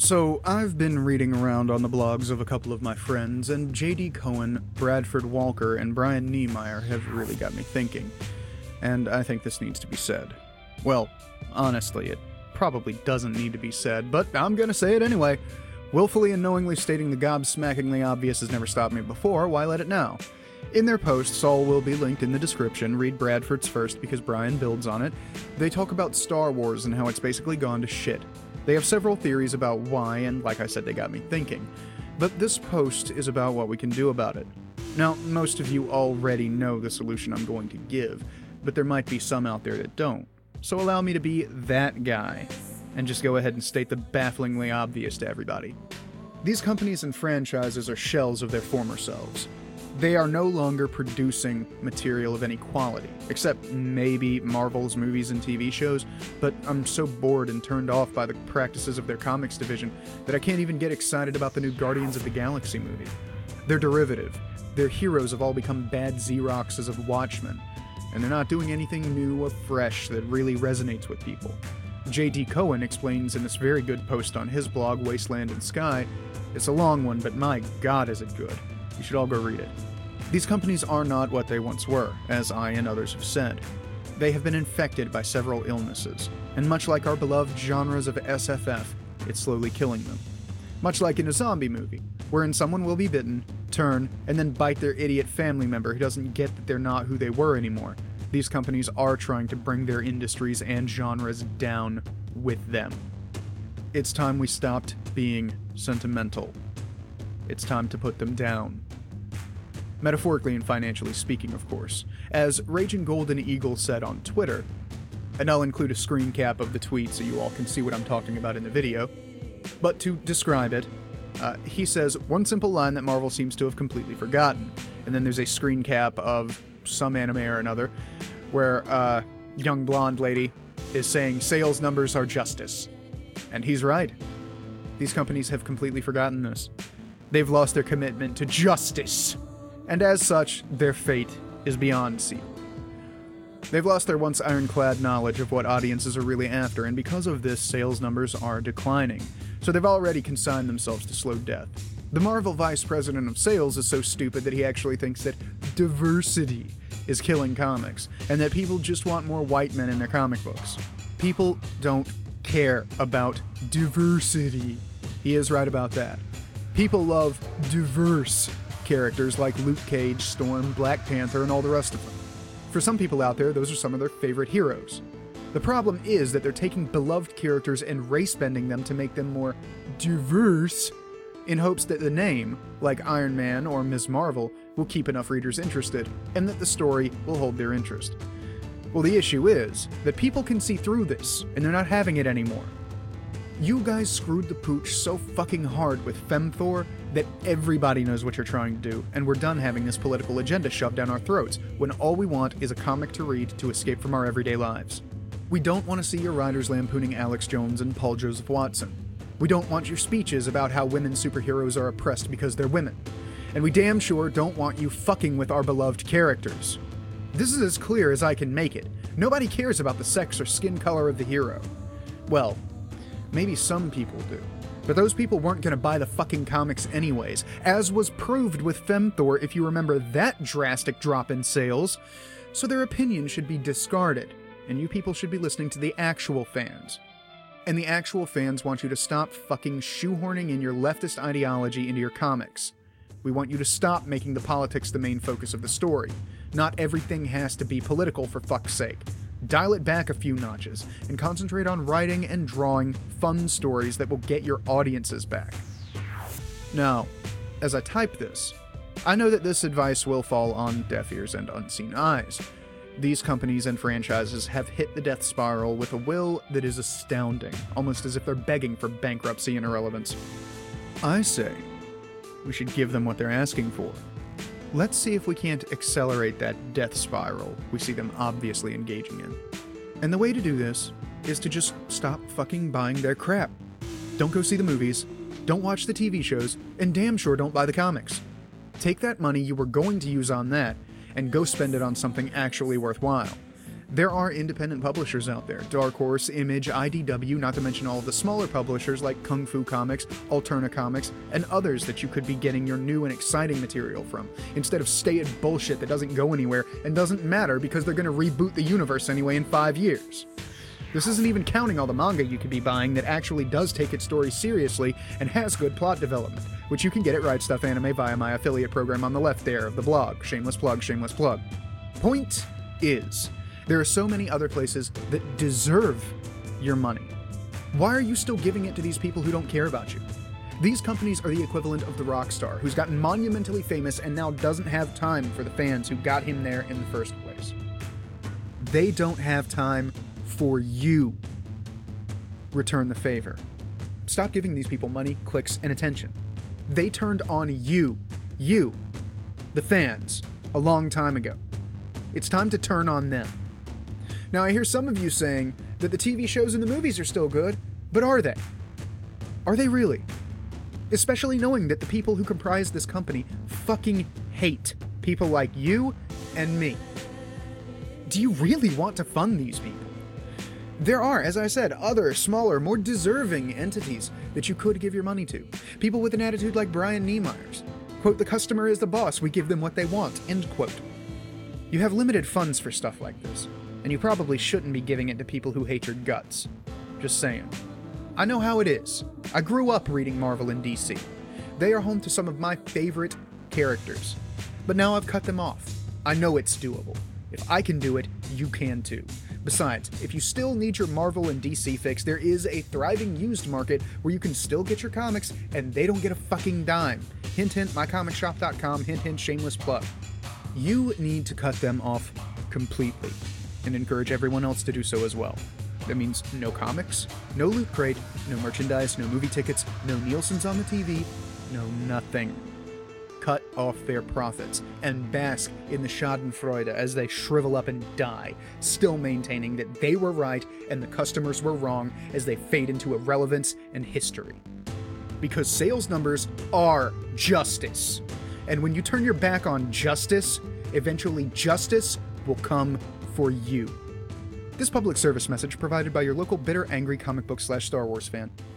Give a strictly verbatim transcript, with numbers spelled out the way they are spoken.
So, I've been reading around on the blogs of a couple of my friends, and J D Cohen, Bradford Walker, and Brian Niemeyer have really got me thinking. And I think this needs to be said. Well, honestly, it probably doesn't need to be said, but I'm gonna say it anyway. Willfully and knowingly stating the gobsmackingly obvious has never stopped me before, why let it now? In their posts, all will be linked in the description. Read Bradford's first because Brian builds on it. They talk about Star Wars and how it's basically gone to shit. They have several theories about why, and like I said, they got me thinking. But this post is about what we can do about it. Now, most of you already know the solution I'm going to give, but there might be some out there that don't. So allow me to be that guy, and just go ahead and state the bafflingly obvious to everybody. These companies and franchises are shells of their former selves. They are no longer producing material of any quality, except maybe Marvel's movies and T V shows, but I'm so bored and turned off by the practices of their comics division that I can't even get excited about the new Guardians of the Galaxy movie. They're derivative. Their heroes have all become bad Xeroxes of Watchmen, and they're not doing anything new or fresh that really resonates with people. J D Cohen explains in this very good post on his blog, Wasteland and Sky. It's a long one, but my god is it good. You should all go read it. These companies are not what they once were, as I and others have said. They have been infected by several illnesses, and much like our beloved genres of S F F, it's slowly killing them. Much like in a zombie movie, wherein someone will be bitten, turn, and then bite their idiot family member who doesn't get that they're not who they were anymore. These companies are trying to bring their industries and genres down with them. It's time we stopped being sentimental. It's time to put them down. Metaphorically and financially speaking, of course. As Raging Golden Eagle said on Twitter, and I'll include a screen cap of the tweet so you all can see what I'm talking about in the video, but to describe it, uh, he says one simple line that Marvel seems to have completely forgotten, and then there's a screen cap of some anime or another, where a young blonde lady is saying sales numbers are justice. And he's right. These companies have completely forgotten this. They've lost their commitment to justice, and as such, their fate is beyond sealed. They've lost their once ironclad knowledge of what audiences are really after, and because of this, sales numbers are declining, so they've already consigned themselves to slow death. The Marvel vice president of sales is so stupid that he actually thinks that diversity is killing comics, and that people just want more white men in their comic books. People don't care about diversity. He is right about that. People love diverse characters like Luke Cage, Storm, Black Panther, and all the rest of them. For some people out there, those are some of their favorite heroes. The problem is that they're taking beloved characters and race-bending them to make them more diverse in hopes that the name, like Iron Man or Miz Marvel, will keep enough readers interested, and that the story will hold their interest. Well, the issue is that people can see through this, and they're not having it anymore. You guys screwed the pooch so fucking hard with FemThor that everybody knows what you're trying to do, and we're done having this political agenda shoved down our throats when all we want is a comic to read to escape from our everyday lives. We don't want to see your writers lampooning Alex Jones and Paul Joseph Watson. We don't want your speeches about how women superheroes are oppressed because they're women. And we damn sure don't want you fucking with our beloved characters. This is as clear as I can make it. Nobody cares about the sex or skin color of the hero. Well, maybe some people do. But those people weren't going to buy the fucking comics anyways, as was proved with FemThor if you remember that drastic drop in sales. So their opinion should be discarded, and you people should be listening to the actual fans. And the actual fans want you to stop fucking shoehorning in your leftist ideology into your comics. We want you to stop making the politics the main focus of the story. Not everything has to be political, for fuck's sake. Dial it back a few notches, and concentrate on writing and drawing fun stories that will get your audiences back. Now, as I type this, I know that this advice will fall on deaf ears and unseen eyes. These companies and franchises have hit the death spiral with a will that is astounding, almost as if they're begging for bankruptcy and irrelevance. I say, we should give them what they're asking for. Let's see if we can't accelerate that death spiral we see them obviously engaging in. And the way to do this is to just stop fucking buying their crap. Don't go see the movies, don't watch the T V shows, and damn sure don't buy the comics. Take that money you were going to use on that and go spend it on something actually worthwhile. There are independent publishers out there, Dark Horse, Image, I D W, not to mention all of the smaller publishers like Kung Fu Comics, Alterna Comics, and others that you could be getting your new and exciting material from, instead of stated bullshit that doesn't go anywhere and doesn't matter because they're going to reboot the universe anyway in five years. This isn't even counting all the manga you could be buying that actually does take its story seriously and has good plot development, which you can get at Right Stuff Anime via my affiliate program on the left there of the blog. Shameless plug, shameless plug. Point is, there are so many other places that deserve your money. Why are you still giving it to these people who don't care about you? These companies are the equivalent of the rock star who's gotten monumentally famous and now doesn't have time for the fans who got him there in the first place. They don't have time for you. Return the favor. Stop giving these people money, clicks, and attention. They turned on you, you, the fans, a long time ago. It's time to turn on them. Now, I hear some of you saying that the T V shows and the movies are still good, but are they? Are they really? Especially knowing that the people who comprise this company fucking hate people like you and me. Do you really want to fund these people? There are, as I said, other, smaller, more deserving entities that you could give your money to. People with an attitude like Brian Niemeyer's. Quote, the customer is the boss, we give them what they want, end quote. You have limited funds for stuff like this, and you probably shouldn't be giving it to people who hate your guts. Just saying. I know how it is. I grew up reading Marvel and D C. They are home to some of my favorite characters. But now I've cut them off. I know it's doable. If I can do it, you can too. Besides, if you still need your Marvel and D C fix, there is a thriving used market where you can still get your comics and they don't get a fucking dime. Hint hint, my comic shop dot com, hint hint, shameless plug. You need to cut them off completely and encourage everyone else to do so as well. That means no comics, no Loot Crate, no merchandise, no movie tickets, no Nielsen's on the T V, no nothing. Cut off their profits and bask in the schadenfreude as they shrivel up and die, still maintaining that they were right and the customers were wrong as they fade into irrelevance and history. Because sales numbers are justice. And when you turn your back on justice, eventually justice will come for you. This public service message provided by your local bitter, angry comic book slash Star Wars fan.